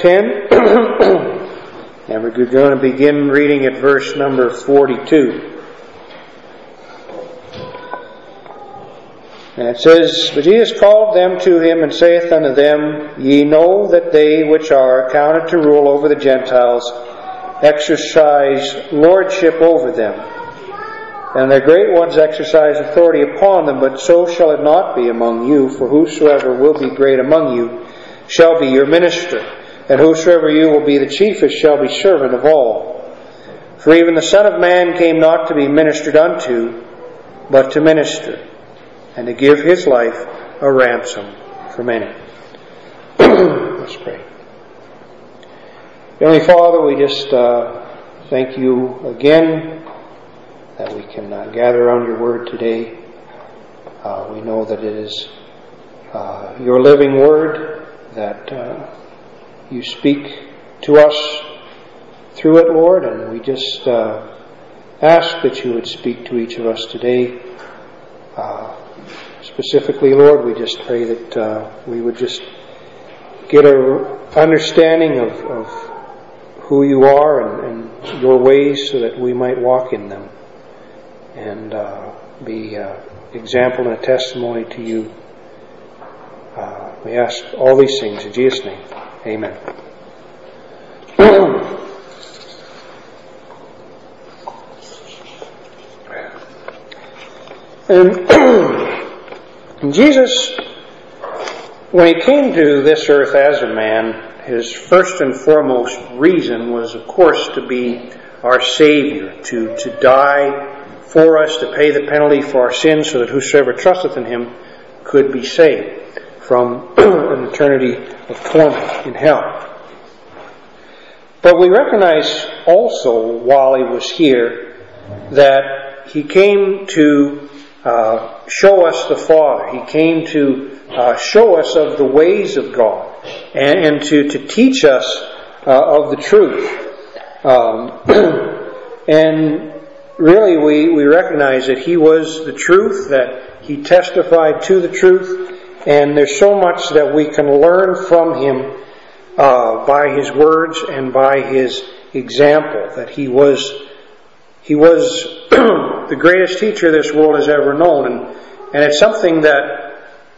10. And we're going to begin reading at verse number 42. And it says, But Jesus called them to him, and saith unto them, Ye know that they which are accounted to rule over the Gentiles exercise lordship over them, and their great ones exercise authority upon them, but so shall it not be among you, for whosoever will be great among you shall be your minister, and whosoever you will be the chiefest shall be servant of all. For even the Son of Man came not to be ministered unto, but to minister, and to give his life a ransom for many. Let's pray. Heavenly Father, we just thank you again that we can gather around your word today. We know that it is your living word, that you speak to us through it, Lord, and we just ask that you would speak to each of us today. Specifically, Lord, we just pray that we would just get an understanding of who you are and your ways, so that we might walk in them and be example and a testimony to you. We ask all these things in Jesus' name. Amen. And Jesus, when he came to this earth as a man, his first and foremost reason was, of course, to be our Savior, to die for us, to pay the penalty for our sins, so that whosoever trusteth in him could be saved from an eternity of torment in hell. But we recognize also, while he was here, that he came to show us the Father. He came to show us of the ways of God, and to teach us of the truth. And really we recognize that he was the truth, that he testified to the truth, and there's so much that we can learn from him by his words and by his example, that he was the greatest teacher this world has ever known. And it's something that,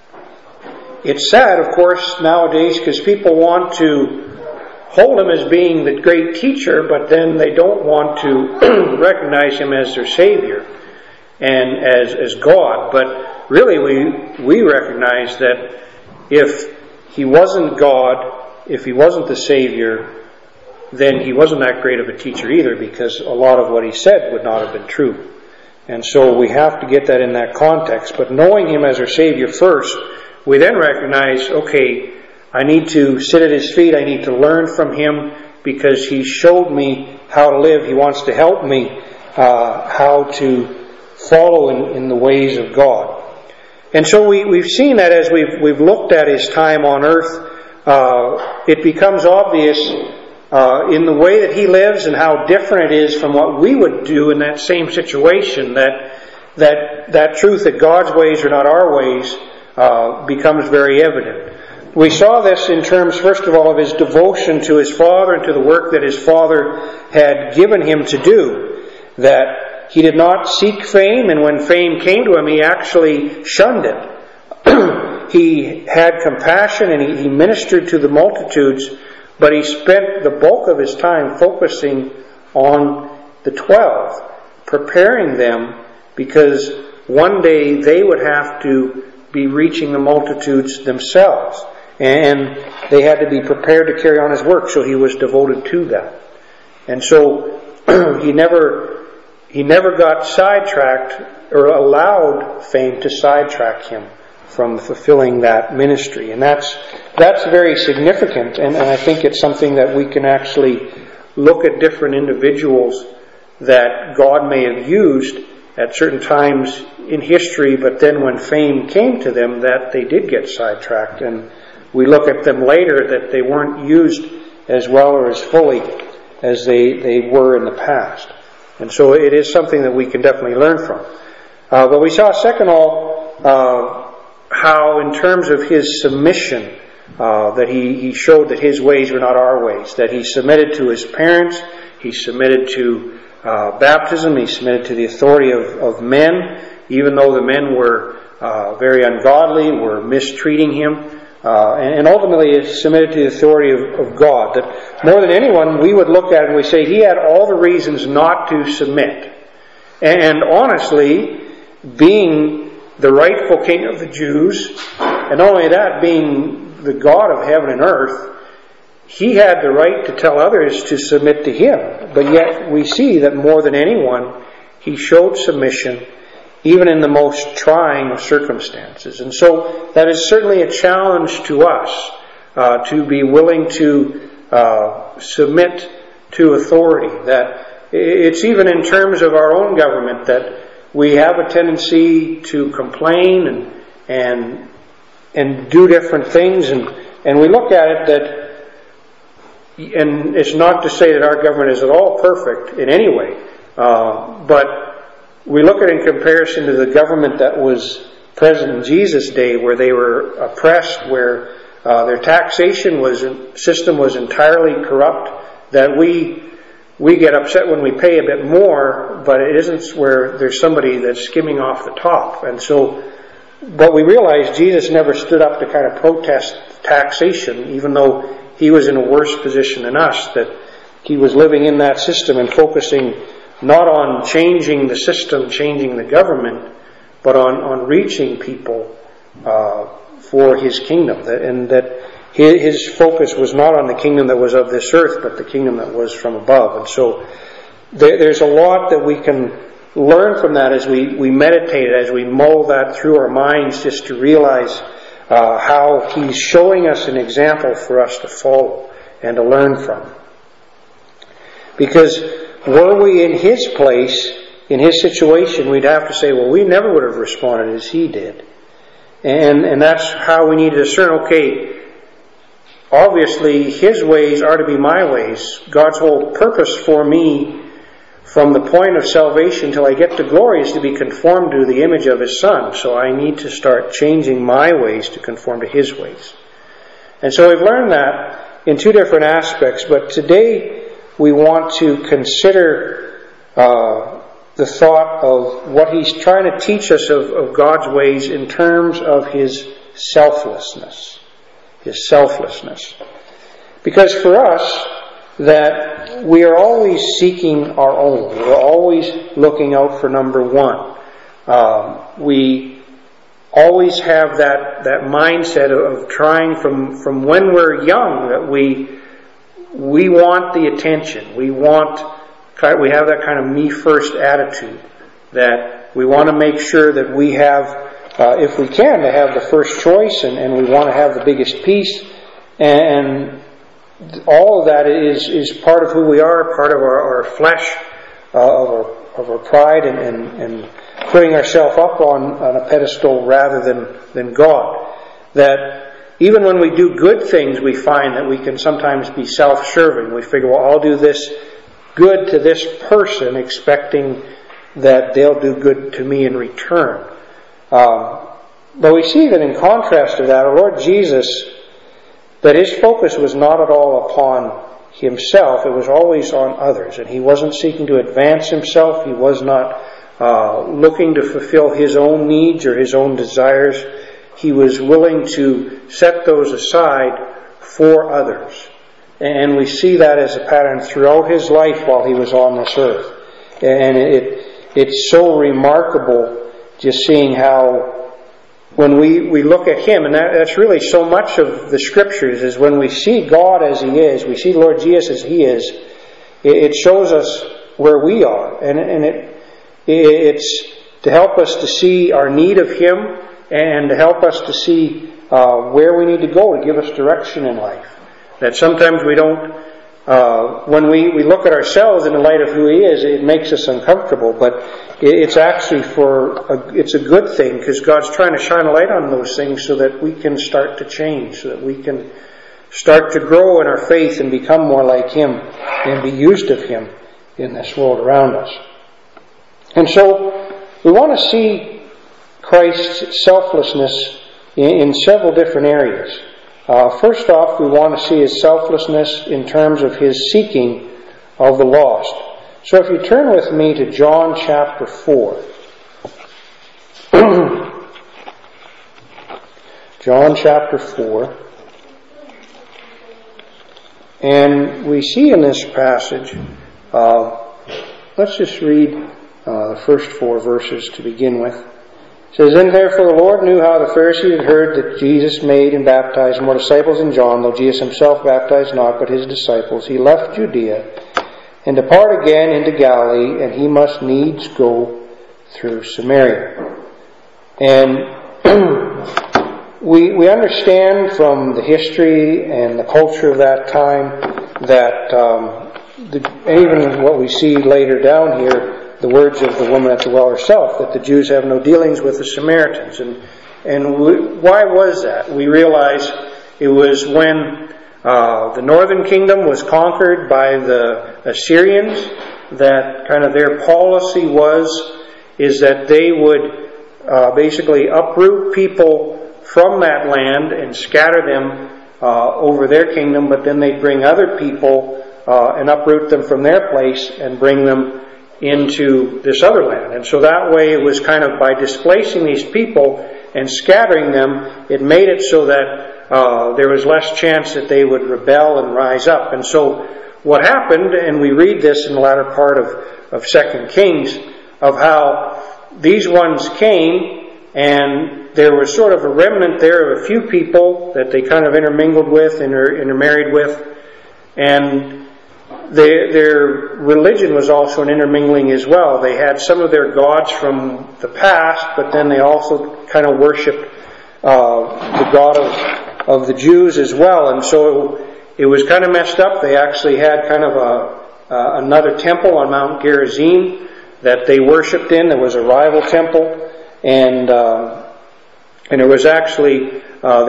it's sad, of course, nowadays, because people want to hold him as being the great teacher, but then they don't want to recognize him as their Savior and as God. But really, we recognize that if he wasn't God, if he wasn't the Savior, then he wasn't that great of a teacher either, because a lot of what he said would not have been true. And so we have to get that in that context. But knowing him as our Savior first, we then recognize, okay, I need to sit at his feet, I need to learn from him, because he showed me how to live. He wants to help me how to follow in the ways of God. And so we've seen that as we've looked at his time on earth, it becomes obvious in the way that he lives and how different it is from what we would do in that same situation, that truth that God's ways are not our ways becomes very evident. We saw this in terms, first of all, of his devotion to his Father and to the work that his Father had given him to do, that he did not seek fame, and when fame came to him, he actually shunned it. He had compassion and he ministered to the multitudes, but he spent the bulk of his time focusing on the 12, preparing them, because one day they would have to be reaching the multitudes themselves, and they had to be prepared to carry on his work, so he was devoted to that. And so he never got sidetracked or allowed fame to sidetrack him from fulfilling that ministry. And that's very significant, and I think it's something that we can actually look at different individuals that God may have used at certain times in history, but then when fame came to them, that they did get sidetracked, and we look at them later that they weren't used as well or as fully as they were in the past. And so it is something that we can definitely learn from. But we saw, second of all, how in terms of his submission that he showed that his ways were not our ways, that he submitted to his parents, he submitted to baptism, he submitted to the authority of men, even though the men were very ungodly, were mistreating him, and ultimately he submitted to the authority of God. That more than anyone, we would look at it and we say he had all the reasons not to submit. And honestly, being the rightful king of the Jews, and not only that, being the God of heaven and earth, he had the right to tell others to submit to him. But yet we see that more than anyone, he showed submission even in the most trying of circumstances. And so that is certainly a challenge to us, to be willing to submit to authority. That it's even in terms of our own government that we have a tendency to complain and do different things, and we look at it that, and it's not to say that our government is at all perfect in any way, but we look at it in comparison to the government that was present in Jesus' day, where they were oppressed, where their taxation system was entirely corrupt, that we get upset when we pay a bit more, but it isn't where there's somebody that's skimming off the top. And so, but we realize Jesus never stood up to kind of protest taxation, even though he was in a worse position than us, that he was living in that system and focusing not on changing the system, changing the government, but on reaching people for his kingdom. And that his focus was not on the kingdom that was of this earth, but the kingdom that was from above. And so there's a lot that we can learn from that as we meditate, as we mull that through our minds, just to realize how he's showing us an example for us to follow and to learn from. Because were we in his place, in his situation, we'd have to say, well, we never would have responded as he did. And that's how we need to discern, okay, obviously his ways are to be my ways. God's whole purpose for me from the point of salvation till I get to glory is to be conformed to the image of his Son. So I need to start changing my ways to conform to his ways. And so we've learned that in two different aspects, but today we want to consider the thought of what he's trying to teach us of God's ways in terms of his selflessness. His selflessness. Because for us, that we are always seeking our own. We're always looking out for number one. We always have that mindset of trying from when we're young, that we want the attention. We have that kind of me first attitude, that we want to make sure that we have, if we can, to have the first choice, and we want to have the biggest piece, and all of that is part of who we are, part of our flesh, of our pride, and putting ourselves up on a pedestal rather than God. That even when we do good things, we find that we can sometimes be self-serving. We figure, well, I'll do this good to this person, expecting that they'll do good to me in return. But we see that in contrast to that, our Lord Jesus, that his focus was not at all upon himself, it was always on others. And he wasn't seeking to advance himself, he was not looking to fulfill his own needs or his own desires. He was willing to set those aside for others. And we see that as a pattern throughout his life while he was on this earth. And it's so remarkable just seeing how when we look at him, and that's really so much of the Scriptures, is when we see God as he is, we see Lord Jesus as he is, it shows us where we are. And it's to help us to see our need of him, and to help us to see where we need to go to give us direction in life. That sometimes we don't, when we look at ourselves in the light of who he is, it makes us uncomfortable, but it's actually it's a good thing, because God's trying to shine a light on those things so that we can start to change, so that we can start to grow in our faith and become more like him and be used of him in this world around us. And so we want to see Christ's selflessness in several different areas. First off, we want to see his selflessness in terms of his seeking of the lost. So if you turn with me to John chapter 4. John chapter 4. And we see in this passage, let's just read the first 4 verses to begin with. It says, "Then therefore the Lord knew how the Pharisees had heard that Jesus made and baptized more disciples than John, though Jesus himself baptized not, but his disciples. He left Judea and departed again into Galilee, and he must needs go through Samaria." And we understand from the history and the culture of that time that even what we see later down here, the words of the woman at the well herself, that the Jews have no dealings with the Samaritans. Why was that? We realize it was when the northern kingdom was conquered by the Assyrians, that kind of their policy is that they would basically uproot people from that land and scatter them over their kingdom, but then they'd bring other people and uproot them from their place and bring them into this other land. And so that way it was kind of by displacing these people and scattering them, it made it so that there was less chance that they would rebel and rise up. And so what happened, and we read this in the latter part of 2 Kings, of how these ones came, and there was sort of a remnant there of a few people that they kind of intermingled with, intermarried with, and their religion was also an intermingling as well. They had some of their gods from the past, but then they also kind of worshipped the God of the Jews as well. And so it was kind of messed up. They actually had kind of another temple on Mount Gerizim that they worshipped in. There was a rival temple, and it was actually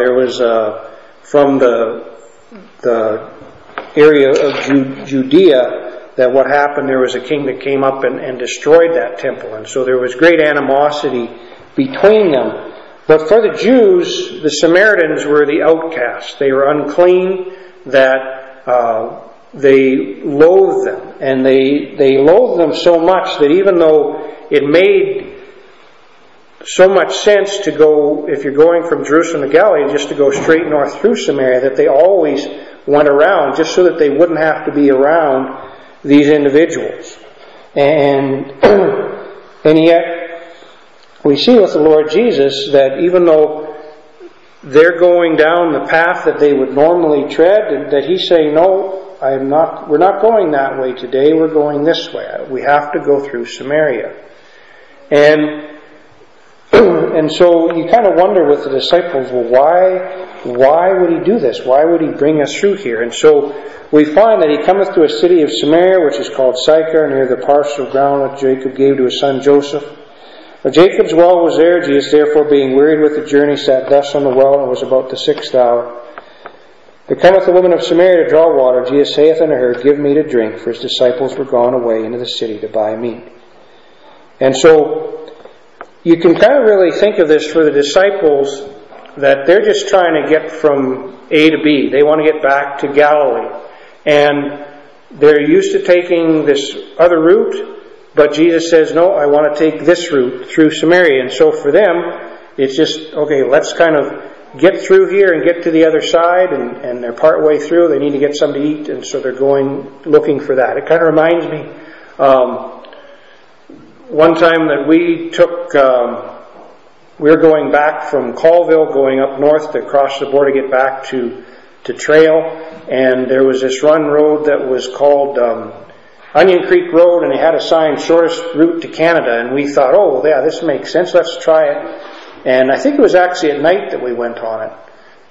from the area of Judea, that what happened, there was a king that came up and destroyed that temple. And so there was great animosity between them. But for the Jews, the Samaritans were the outcasts. They were unclean, that they loathed them. And they loathed them so much that even though it made so much sense to go, if you're going from Jerusalem to Galilee, just to go straight north through Samaria, that they always went around just so that they wouldn't have to be around these individuals. And yet we see with the Lord Jesus that even though they're going down the path that they would normally tread, that He's saying, no, we're not going that way today, we're going this way. We have to go through Samaria. And so you kind of wonder with the disciples, well, why would He do this? Why would He bring us through here? And so we find that He cometh to a city of Samaria, which is called Sychar, near the parcel of ground that Jacob gave to his son Joseph. Now Jacob's well was there. Jesus, therefore, being wearied with the journey, sat thus on the well, and it was about the 6th hour. There cometh a woman of Samaria to draw water. Jesus saith unto her, Give me to drink, for His disciples were gone away into the city to buy meat. And so you can kind of really think of this for the disciples, that they're just trying to get from A to B. They want to get back to Galilee. And they're used to taking this other route, but Jesus says, no, I want to take this route through Samaria. And so for them, it's just, okay, let's kind of get through here and get to the other side, and they're part way through. They need to get something to eat, and so they're going looking for that. It kind of reminds me, one time that we took, we were going back from Colville, going up north to cross the border to get back to Trail, and there was this run road that was called Onion Creek Road, and they had a sign, shortest route to Canada, and we thought, oh, yeah, this makes sense, let's try it. And I think it was actually at night that we went on it.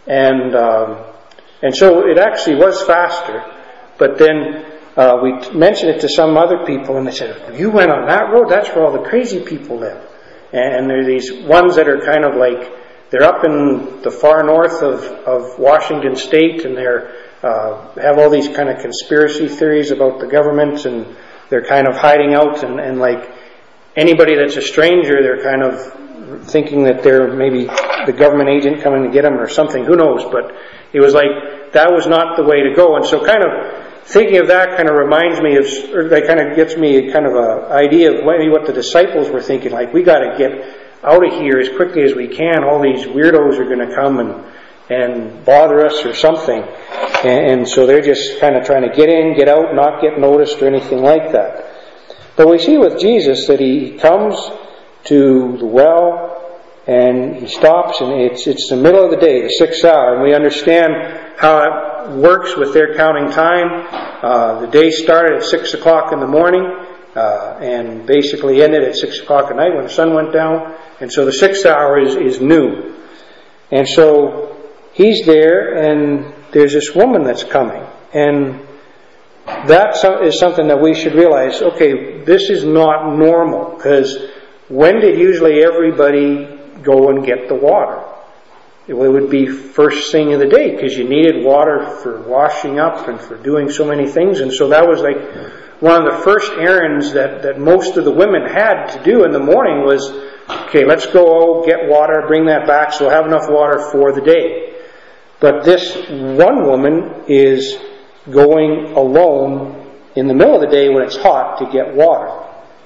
And so it actually was faster, but then we mentioned it to some other people, and they said, you went on that road? That's where all the crazy people live. And there are these ones that are kind of like, they're up in the far north of Washington State, and they're have all these kind of conspiracy theories about the government, and they're kind of hiding out, and like anybody that's a stranger, they're kind of thinking that they're maybe the government agent coming to get them or something. Who knows? But It was like that was not the way to go. And so kind of thinking of that kind of reminds me of, or that kind of gets me kind of an idea of maybe what the disciples were thinking. Like, we got to get out of here as quickly as we can. All these weirdos are going to come and bother us or something. And so they're just kind of trying to get in, get out, not get noticed or anything like that. But we see with Jesus that He comes to the well and He stops, and it's the middle of the day, the 6th hour, and we understand how it works with their counting time. The day started at 6 o'clock in the morning and basically ended at 6 o'clock at night when the sun went down. And so the 6th hour is noon. And so He's there, and there's this woman that's coming. And that is something that we should realize, okay, this is not normal, because when did usually everybody go and get the water? It would be first thing of the day, because you needed water for washing up and for doing so many things. And so that was like one of the first errands that most of the women had to do in the morning was, okay, let's go get water, bring that back so we'll have enough water for the day. But this one woman is going alone in the middle of the day when it's hot to get water.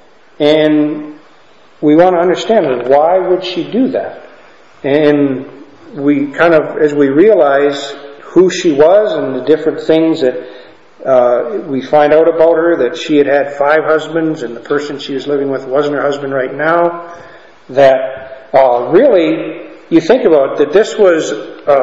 And we want to understand, why would she do that? And we kind of, as we realize who she was and the different things that we find out about her, that she had 5 husbands and the person she was living with wasn't her husband right now, that really, you think about that this was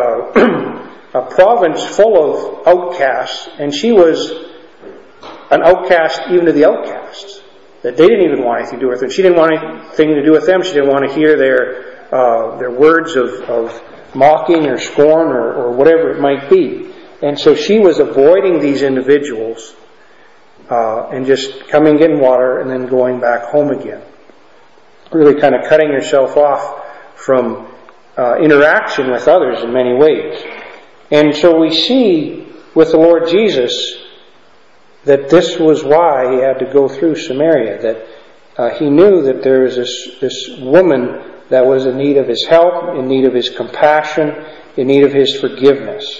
a province full of outcasts, and she was an outcast even to the outcasts. That they didn't even want anything to do with her. She didn't want anything to do with them. She didn't want to hear their words of mocking or scorn or whatever it might be. And so she was avoiding these individuals and just coming, getting water, and then going back home again. Really kind of cutting herself off from interaction with others in many ways. And so we see with the Lord Jesus that this was why He had to go through Samaria, that He knew that there was this woman that was in need of His help, in need of His compassion, in need of His forgiveness.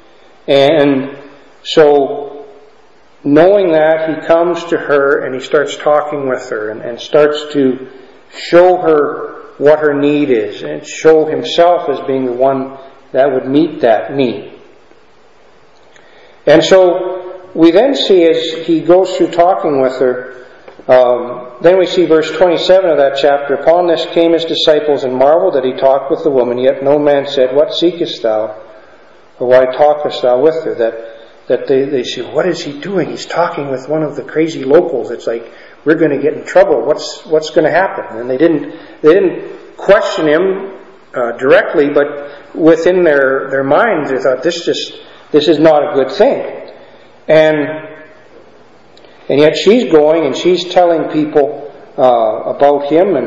And so, knowing that, He comes to her and He starts talking with her and starts to show her what her need is and show Himself as being the one that would meet that need. And so, we then see as He goes through talking with her, then we see verse 27 of that chapter. Upon this came His disciples and marveled that He talked with the woman, yet no man said, What seekest thou? Or why talkest thou with her? That they say, what is He doing? He's talking with one of the crazy locals. It's like, we're going to get in trouble. What's going to happen? And they didn't question Him directly, but within their minds they thought, this is not a good thing. And yet she's going and she's telling people about Him,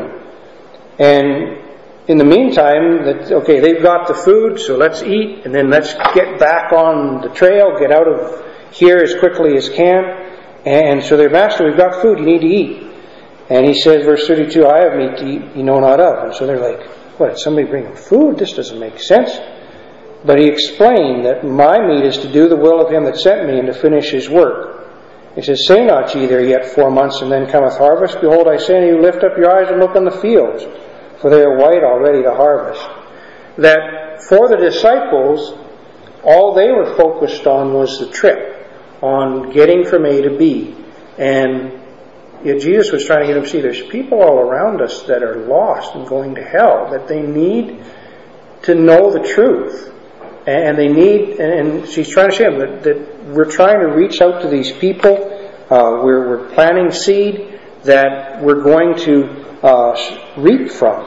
and in the meantime, that okay, they've got the food, so let's eat, and then let's get back on the trail, get out of here as quickly as can. And so their master, we've got food, you need to eat. And He says, verse 32, I have meat to eat you know not of. And so they're like, what, did somebody bring them food? This doesn't make sense. But He explained that my meat is to do the will of Him that sent me and to finish His work. He says, say not ye there yet 4 months, and then cometh harvest. Behold, I say unto you, lift up your eyes and look on the fields, for they are white already to harvest. That for the disciples, all they were focused on was the trip, on getting from A to B. And yet Jesus was trying to get them to see there's people all around us that are lost and going to hell, that they need to know the truth. And they need, and she's trying to show them that we're trying to reach out to these people. We're planting seed that we're going to reap from.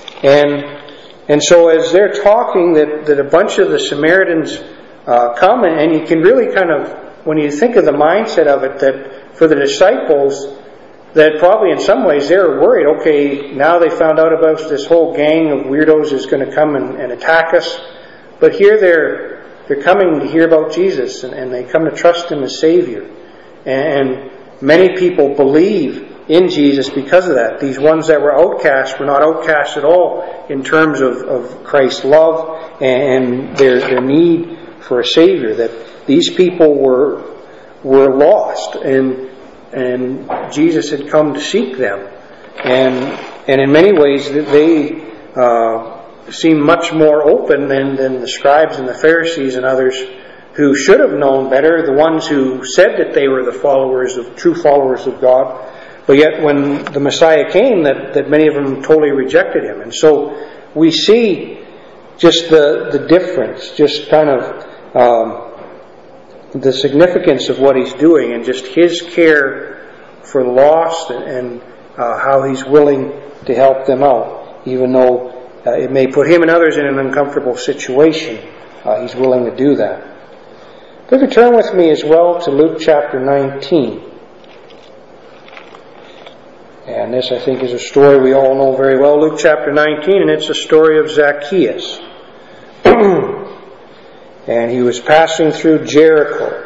And so as they're talking, that a bunch of the Samaritans come, and you can really kind of, when you think of the mindset of it, that for the disciples, that probably in some ways they were worried, okay, now they found out about this whole gang of weirdos is going to come and attack us. But here they're coming to hear about Jesus, and they come to trust Him as Savior. And many people believe in Jesus because of that. These ones that were outcasts were not outcasts at all in terms of Christ's love and their need for a Savior, that these people were lost, and Jesus had come to seek them. And in many ways they seemed much more open than the scribes and the Pharisees and others who should have known better, the ones who said that they were the true followers of God. But yet when the Messiah came, that many of them totally rejected him. And so we see just the difference, just kind of the significance of what he's doing, and just his care for the lost, and how he's willing to help them out, even though it may put him and others in an uncomfortable situation. He's willing to do that. If you turn with me as well to Luke chapter 19. And this, I think, is a story we all know very well. Luke chapter 19, and it's a story of Zacchaeus. And he was passing through Jericho.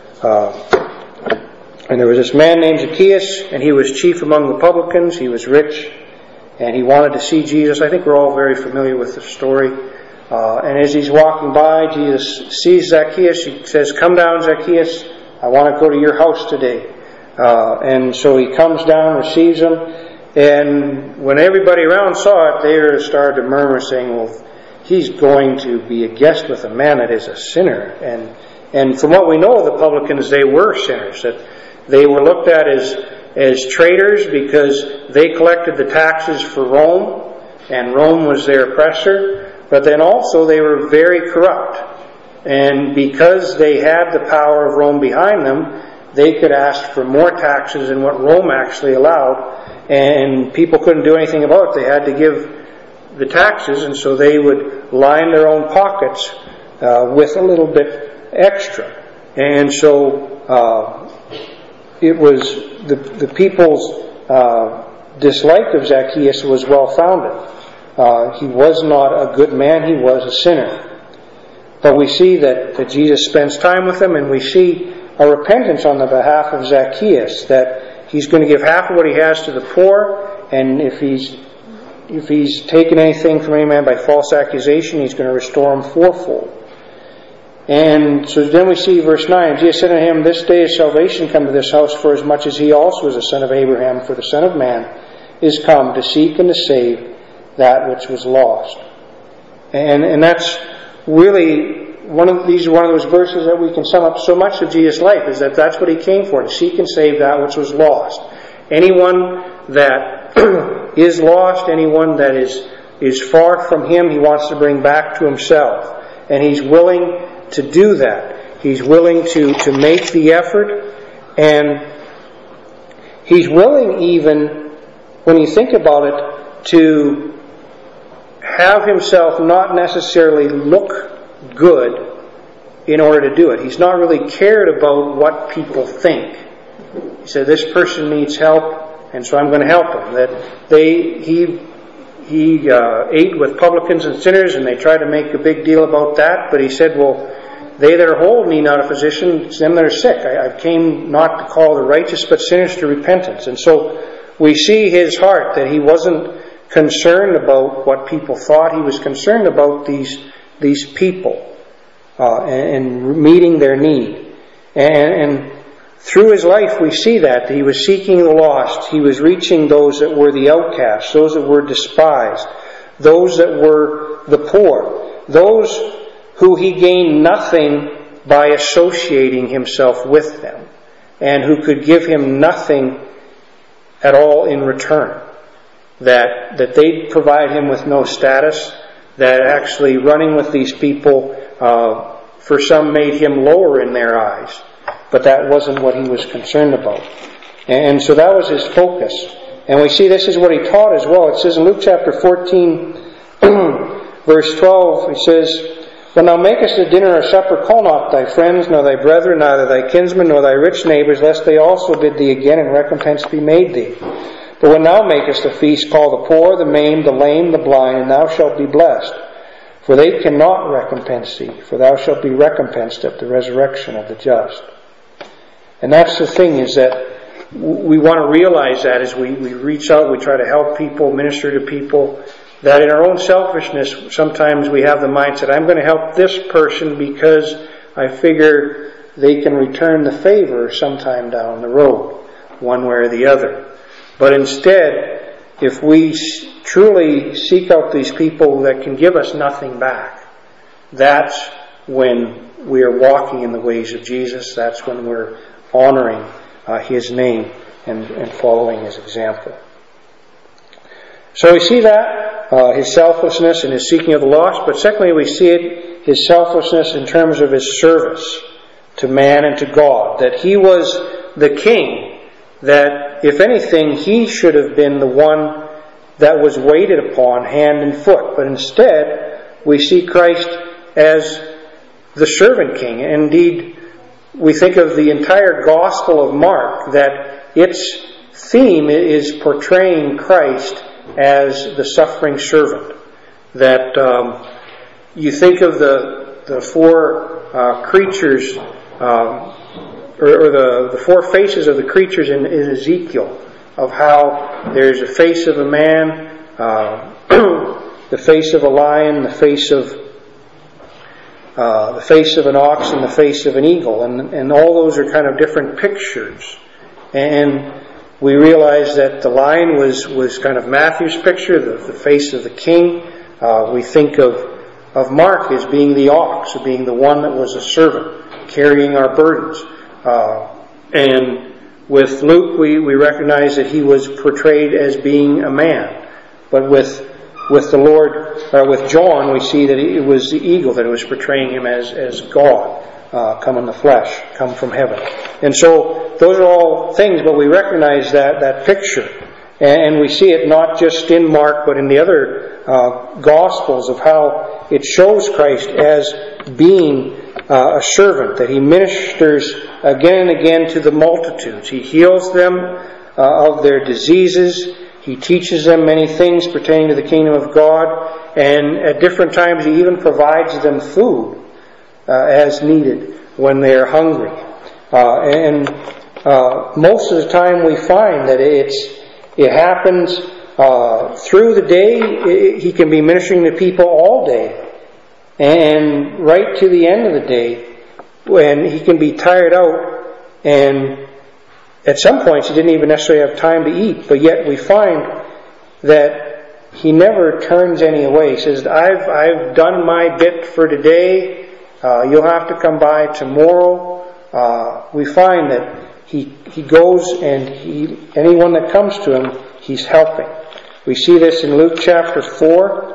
And there was this man named Zacchaeus, and he was chief among the publicans. He was rich, and he wanted to see Jesus. I think we're all very familiar with the story. And as he's walking by, Jesus sees Zacchaeus. He says, "Come down, Zacchaeus. I want to go to your house today." And so he comes down, receives him. And when everybody around saw it, they started to murmur, saying, "Well, he's going to be a guest with a man that is a sinner." And from what we know of the publicans, they were sinners. That they were looked at as traitors because they collected the taxes for Rome, and Rome was their oppressor. But then also they were very corrupt. And because they had the power of Rome behind them, they could ask for more taxes than what Rome actually allowed. And people couldn't do anything about it. They had to give the taxes, and so they would line their own pockets with a little bit extra. And so it was the people's dislike of Zacchaeus was well founded. He was not a good man, he was a sinner. But we see that Jesus spends time with him, and we see a repentance on the behalf of Zacchaeus, that he's going to give half of what he has to the poor, and if he's taken anything from any man by false accusation, he's going to restore him fourfold. And so then we see verse 9, Jesus said unto him, "This day is salvation come to this house, for as much as he also is a son of Abraham, for the Son of Man is come to seek and to save that which was lost." And that's really these are one of those verses that we can sum up so much of Jesus' life, is that's what he came for, to seek and save that which was lost. Anyone that is lost, anyone that is far from him, he wants to bring back to himself. And he's willing to do that. He's willing to make the effort, and he's willing, even when you think about it, to have himself not necessarily look good in order to do it. He's not really cared about what people think. He said, "This person needs help, and so I'm going to help him." That he ate with publicans and sinners, and they tried to make a big deal about that. But he said, "Well, they that are whole need not a physician, it's them that are sick. I came not to call the righteous, but sinners to repentance." And so we see his heart, that he wasn't concerned about what people thought. He was concerned about these people and meeting their need. And through his life we see that he was seeking the lost. He was reaching those that were the outcasts, those that were despised, those that were the poor, those who he gained nothing by associating himself with them, and who could give him nothing at all in return. That they'd provide him with no status, that actually running with these people for some made him lower in their eyes. But that wasn't what he was concerned about. And so that was his focus. And we see this is what he taught as well. It says in Luke chapter 14, verse 12, he says, "When thou makest a dinner or supper, call not thy friends, nor thy brethren, neither thy kinsmen, nor thy rich neighbours, lest they also bid thee again, and recompense be made thee. But when thou makest a feast, call the poor, the maimed, the lame, the blind, and thou shalt be blessed. For they cannot recompense thee, for thou shalt be recompensed at the resurrection of the just." And that's the thing, is that we want to realize that as we reach out, we try to help people, minister to people, that in our own selfishness, sometimes we have the mindset, I'm going to help this person because I figure they can return the favor sometime down the road, one way or the other. But instead, if we truly seek out these people that can give us nothing back, that's when we are walking in the ways of Jesus. That's when we're honoring His name and following His example. So we see that, His selflessness and His seeking of the lost. But secondly, we see it, His selflessness in terms of His service to man and to God. That He was the King, that if anything, He should have been the one that was waited upon hand and foot. But instead, we see Christ as the servant king. Indeed, we think of the entire Gospel of Mark, that its theme is portraying Christ as the suffering servant. That you think of the four creatures, or the four faces of the creatures in Ezekiel, of how there's a face of a man, the face of a lion, the face of an ox, and the face of an eagle, and all those are kind of different pictures. And we realize that the lion was kind of Matthew's picture, the face of the king. We think of Mark as being the ox, being the one that was a servant, carrying our burdens. And with Luke, we recognize that he was portrayed as being a man. But with the Lord, with John, we see that it was the eagle that was portraying him as God, come in the flesh, come from heaven. And so those are all things, but we recognize that picture. And we see it not just in Mark, but in the other Gospels, of how it shows Christ as being a servant, that He ministers again and again to the multitudes. He heals them of their diseases. He teaches them many things pertaining to the kingdom of God. And at different times He even provides them food as needed when they are hungry. And most of the time we find that it happens through the day. He can be ministering to people all day. And right to the end of the day, when He can be tired out, and at some points He didn't even necessarily have time to eat, but yet we find that He never turns any away. He says, I've done my bit for today, you'll have to come by tomorrow. We find that He goes, and anyone that comes to Him, He's helping. We see this in Luke chapter 4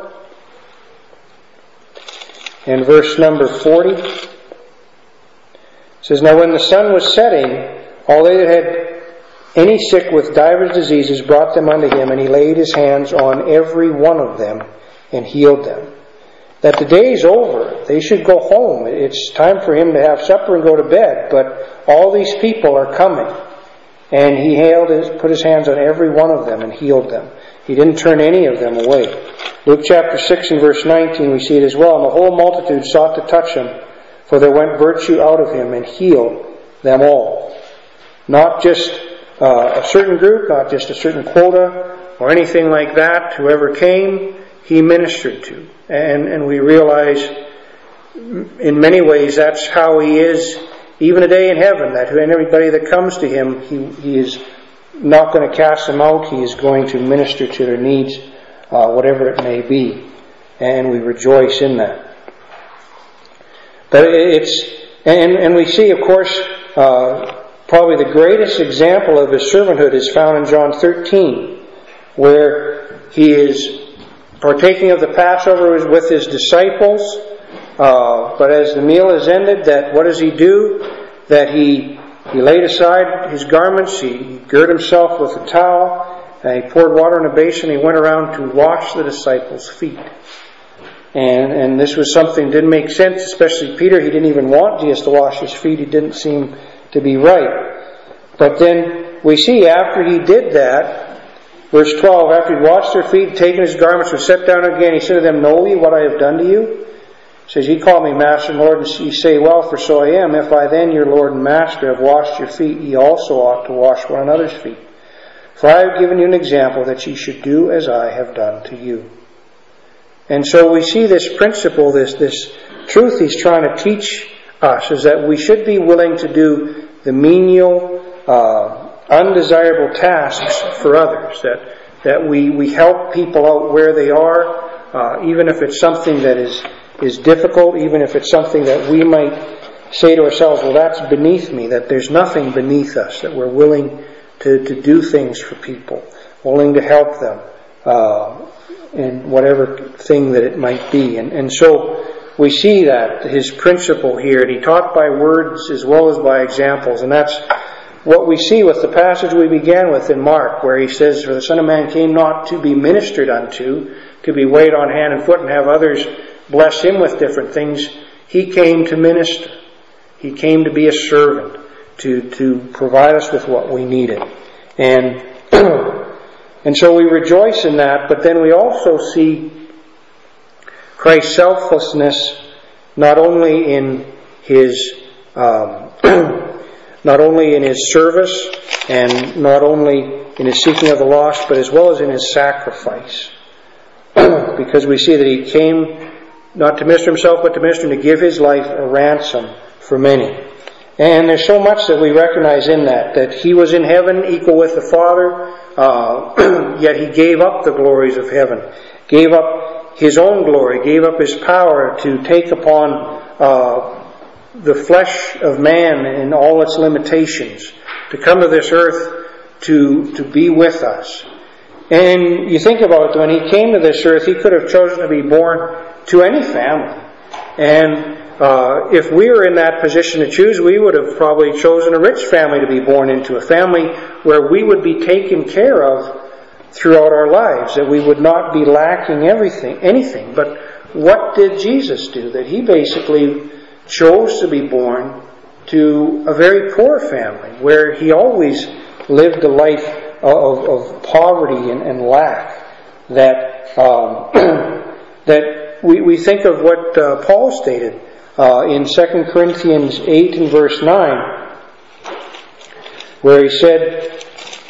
and verse number 40. It says, Now when the sun was setting, all they that had any sick with divers diseases brought them unto Him, and He laid His hands on every one of them and healed them. That the day is over, they should go home. It's time for Him to have supper and go to bed. But all these people are coming. And He put His hands on every one of them and healed them. He didn't turn any of them away. Luke chapter 6 and verse 19, we see it as well. And the whole multitude sought to touch Him, for there went virtue out of Him and healed them all. Not just a certain group, not just a certain quota or anything like that. Whoever came, He ministered to. And we realize in many ways that's how He is even today in heaven, that anybody that comes to Him, He is not going to cast them out. He is going to minister to their needs, whatever it may be. And we rejoice in that. But and we see, of course, probably the greatest example of His servanthood is found in John 13, where He is partaking of the Passover with His disciples. But as the meal is ended, what does He do? That He laid aside His garments, He girded Himself with a towel, and He poured water in a basin. He went around to wash the disciples' feet. And this was something that didn't make sense, especially Peter. He didn't even want Jesus to wash his feet. It didn't seem to be right. But then we see after He did that, verse 12, after He'd washed their feet, taken His garments, and sat down again, He said to them, Know ye what I have done to you? He says, Ye call me Master and Lord, and ye say, Well, for so I am. If I then, your Lord and Master, have washed your feet, ye also ought to wash one another's feet. For I have given you an example that ye should do as I have done to you. And so we see this principle, this truth he's trying to teach us, is that we should be willing to do the menial, undesirable tasks for others. That we help people out where they are, even if it's something that is difficult, even if it's something that we might say to ourselves, well, that's beneath me, that there's nothing beneath us, that we're willing to do things for people, willing to help them in whatever thing that it might be. And so we see that, his principle here, and he taught by words as well as by examples, and that's what we see with the passage we began with in Mark, where he says, for the Son of Man came not to be ministered unto, to be weighed on hand and foot and have others bless him with different things. He came to minister. He came to be a servant, to provide us with what we needed. And so we rejoice in that, but then we also see Christ's selflessness not only in his service and not only in his seeking of the lost, but as well as in his sacrifice. Because we see that he came not to minister himself, but to minister and to give his life a ransom for many. And there's so much that we recognize in that he was in heaven equal with the Father, yet he gave up the glories of heaven, gave up his own glory, gave up his power to take upon the flesh of man and all its limitations, to come to this earth to be with us. And you think about it, when he came to this earth, he could have chosen to be born to any family. And if we were in that position to choose, we would have probably chosen a rich family to be born into, a family where we would be taken care of throughout our lives, that we would not be lacking anything. But what did Jesus do? That he basically chose to be born to a very poor family, where he always lived a life of poverty and lack. That we think of what Paul stated in 2 Corinthians 8 and verse 9, where he said,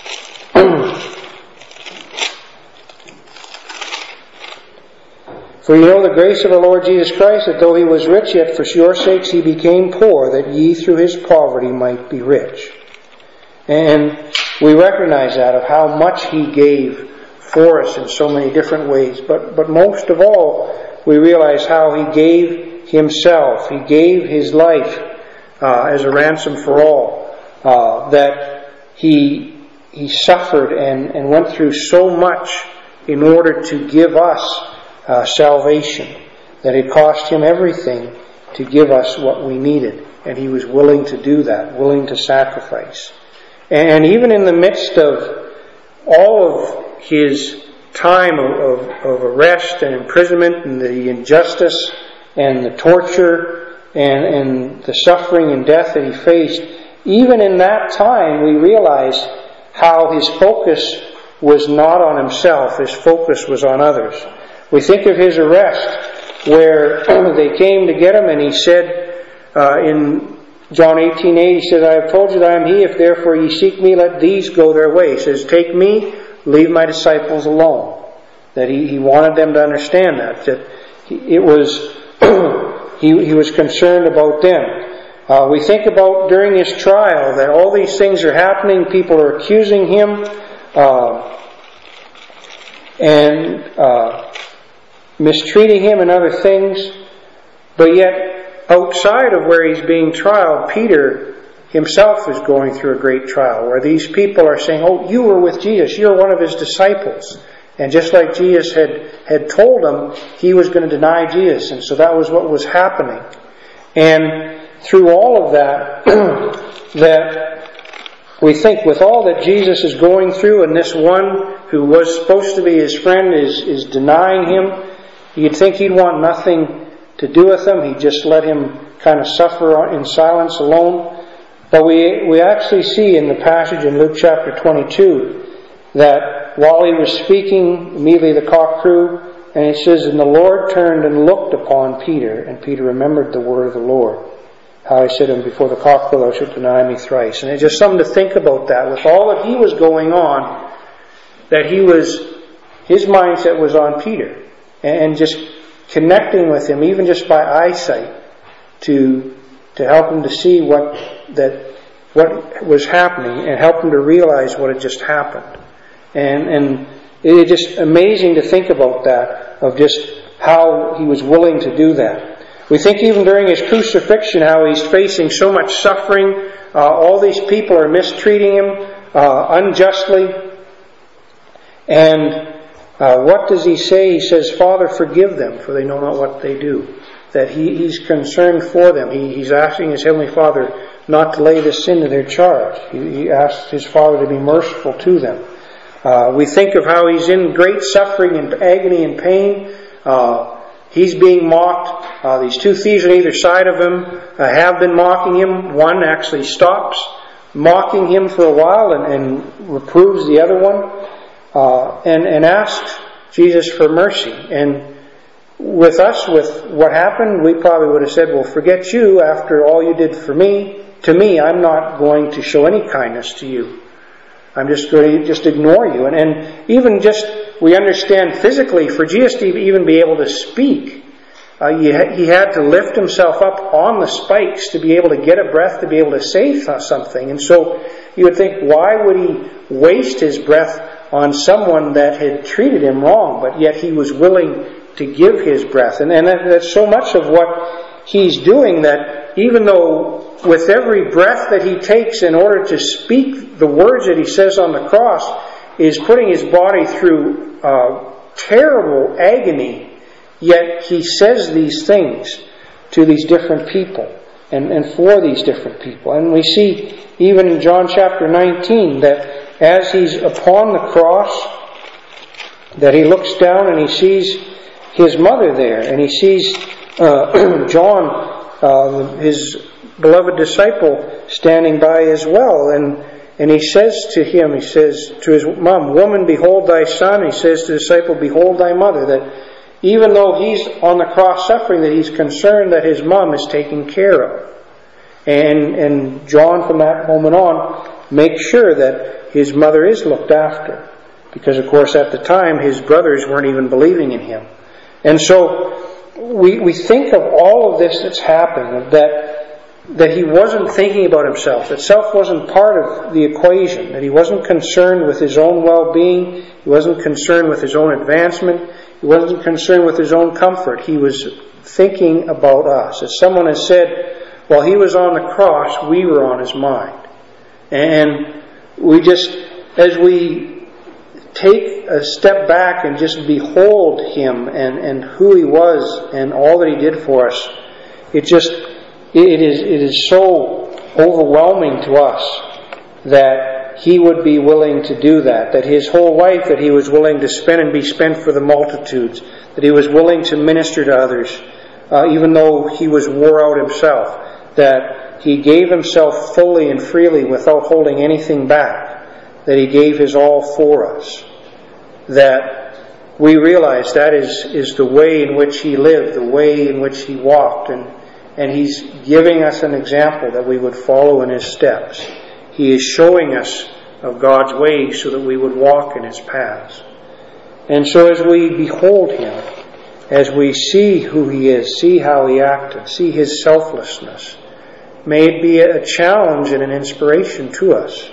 for you know the grace of our Lord Jesus Christ, that though he was rich, yet for your sakes he became poor, that ye through his poverty might be rich. And we recognize that, of how much he gave for us in so many different ways. But most of all, we realize how he gave himself. He gave his life as a ransom for all. That he suffered and went through so much in order to give us salvation, that it cost him everything to give us what we needed. And he was willing to do that, willing to sacrifice. And even in the midst of all of his time of arrest and imprisonment and the injustice and the torture and the suffering and death that he faced, even in that time we realize how his focus was not on himself, his focus was on others. We think of his arrest, where they came to get him, and he said in John 18:8, he says, I have told you that I am he, if therefore ye seek me, let these go their way. He says, take me, leave my disciples alone. That he wanted them to understand that it was he was concerned about them. We think about during his trial that all these things are happening, people are accusing him and mistreating him and other things, but yet outside of where he's being trialed, Peter himself is going through a great trial, where these people are saying, oh, you were with Jesus, you're one of his disciples. And just like Jesus had told him, he was going to deny Jesus. And so that was what was happening. And through all of that, that we think with all that Jesus is going through, and this one who was supposed to be his friend is denying him, you'd think he'd want nothing to do with him. He'd just let him kind of suffer in silence alone. But we actually see in the passage in Luke chapter 22 that while he was speaking, immediately the cock crew, and it says, and the Lord turned and looked upon Peter, and Peter remembered the word of the Lord. How he said to him, before the cock crow thou shalt deny me thrice. And it's just something to think about that. With all that he was going on, that his mindset was on Peter. and just connecting with him, even just by eyesight, to help him to see what was happening and help him to realize what had just happened. And it's just amazing to think about that, of just how he was willing to do that. We think even during his crucifixion how he's facing so much suffering. All these people are mistreating him unjustly. And what does he say? He says, "Father, forgive them, for they know not what they do." That he's concerned for them. He's asking his Heavenly Father not to lay this sin to their charge. He asks his Father to be merciful to them. We think of how he's in great suffering and agony and pain. He's being mocked. These two thieves on either side of him have been mocking him. One actually stops mocking him for a while and reproves the other one, and asks Jesus for mercy. And with us, with what happened, we probably would have said, "Well, forget you. After all you did for me, to me, I'm not going to show any kindness to you. I'm just going to ignore you." And even just, we understand physically, for Jesus to even be able to speak, he had to lift himself up on the spikes to be able to get a breath, to be able to say something. And so you would think, why would he waste his breath on someone that had treated him wrong? But yet he was willing to give his breath. And that's so much of what he's doing, that even though with every breath that he takes in order to speak the words that he says on the cross, is putting his body through terrible agony, yet he says these things to these different people and for these different people. And we see even in John chapter 19 that as he's upon the cross, that he looks down and he sees his mother there, and he sees John, his beloved disciple, standing by as well. And he says to him, he says to his mom, "Woman, behold thy son." He says to the disciple, "Behold thy mother." That even though he's on the cross suffering, that he's concerned that his mom is taken care of. And John, from that moment on, makes sure that his mother is looked after. Because, of course, at the time, his brothers weren't even believing in him. And so we think of all of this that's happened, that he wasn't thinking about himself, that self wasn't part of the equation, that he wasn't concerned with his own well-being, he wasn't concerned with his own advancement, he wasn't concerned with his own comfort. He was thinking about us. As someone has said, while he was on the cross, we were on his mind. And we just, as we take a step back and just behold him and who he was and all that he did for us, it is so overwhelming to us that he would be willing to do that his whole life that he was willing to spend and be spent for the multitudes, that he was willing to minister to others, even though he was wore out himself, that he gave himself fully and freely without holding anything back, that he gave his all for us, that we realize that is the way in which he lived, the way in which he walked, and he's giving us an example that we would follow in his steps. He is showing us of God's ways so that we would walk in his paths. And so as we behold him, as we see who he is, see how he acted, see his selflessness, may it be a challenge and an inspiration to us,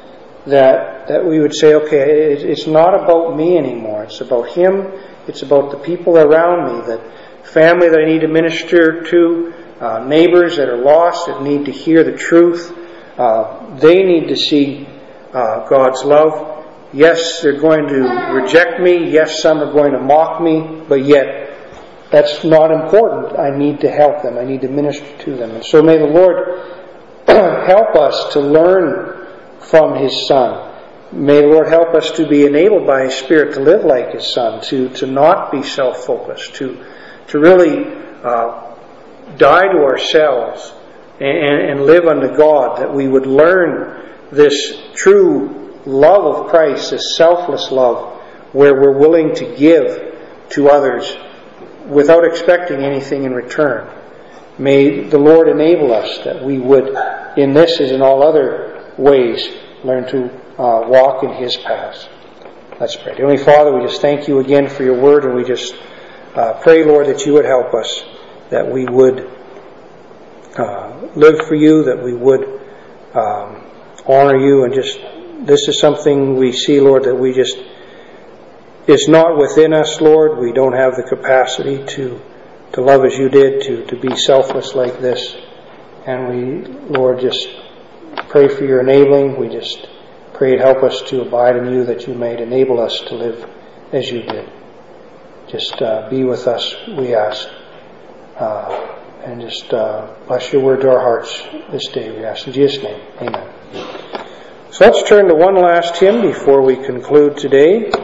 that we would say, okay, it's not about me anymore. It's about him. It's about the people around me, that family that I need to minister to, neighbors that are lost that need to hear the truth. They need to see God's love. Yes, they're going to reject me. Yes, some are going to mock me. But yet, that's not important. I need to help them. I need to minister to them. And so may the Lord help us to learn from his Son. May the Lord help us to be enabled by his Spirit to live like his Son, to not be self-focused, to really die to ourselves and live unto God, that we would learn this true love of Christ, this selfless love, where we're willing to give to others without expecting anything in return. May the Lord enable us that we would, in this as in all other ways, learn to walk in his paths. Let's pray. Heavenly Father, we just thank you again for your word, and we just pray, Lord, that you would help us, that we would live for you, that we would honor you, and just, this is something we see, Lord, that we just, it's not within us, Lord. We don't have the capacity to love as you did, to be selfless like this. And we, Lord, just pray for your enabling. We just pray to help us to abide in you, that you may enable us to live as you did. Just be with us, we ask. And just bless your word to our hearts this day, we ask in Jesus' name. Amen. So let's turn to one last hymn before we conclude today.